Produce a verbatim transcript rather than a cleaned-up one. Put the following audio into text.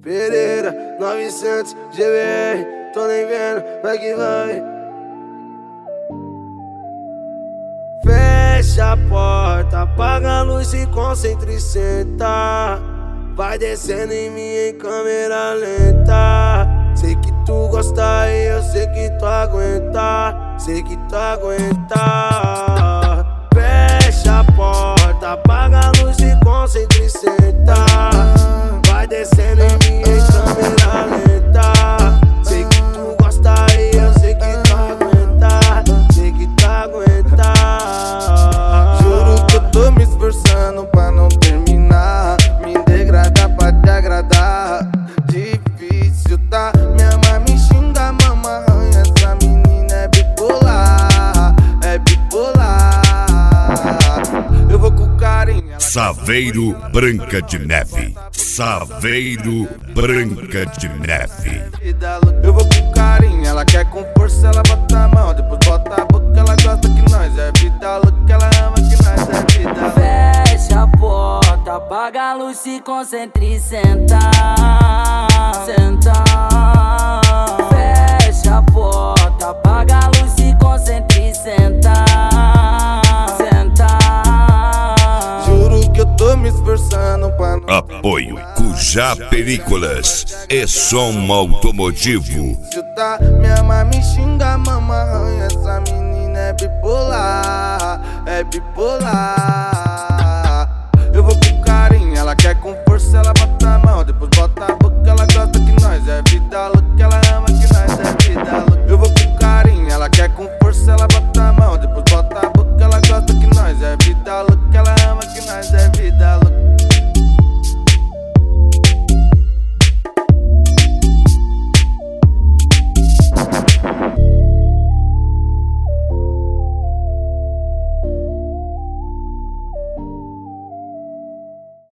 Pereira, novecentos G B R, tô nem vendo, vai que vai. Fecha a porta, apaga a luz, se concentra e senta. Vai descendo em mim em câmera lenta. Sei que tu gosta e eu sei que tu aguenta. Sei que tu aguenta. Fecha a porta, apaga a luz, se concentra e senta. Vai descendo em mim em câmera lenta. Sei que tu gosta e eu sei que tu aguenta. Sei que tu aguenta. Juro que eu tô me esforçando pra não terminar. Me degradar pra te agradar. Difícil, tá? Minha mãe me xinga, mama arranha. Essa menina é bipolar, é bipolar. Eu vou com carinho. Saveiro Branca de Neve. Saveiro Branca de Neve. Eu vou com carinho, ela quer com força, ela bota a mão, depois bota a boca, ela gosta que nós é vida louca, ela ama que nós é vida. Fecha a porta, apaga a luz, se concentra e senta. Senta. Fecha a porta, apaga a luz, se concentra e senta. Senta. Juro que eu tô me esforçando pra não. Apoio Cujá Películas e som automotivo. Tá? Minha mãe me xinga, mama arranha. Essa menina é bipolar, é bipolar. Eu vou com carinho, ela quer com força, ela bota a mão, depois bota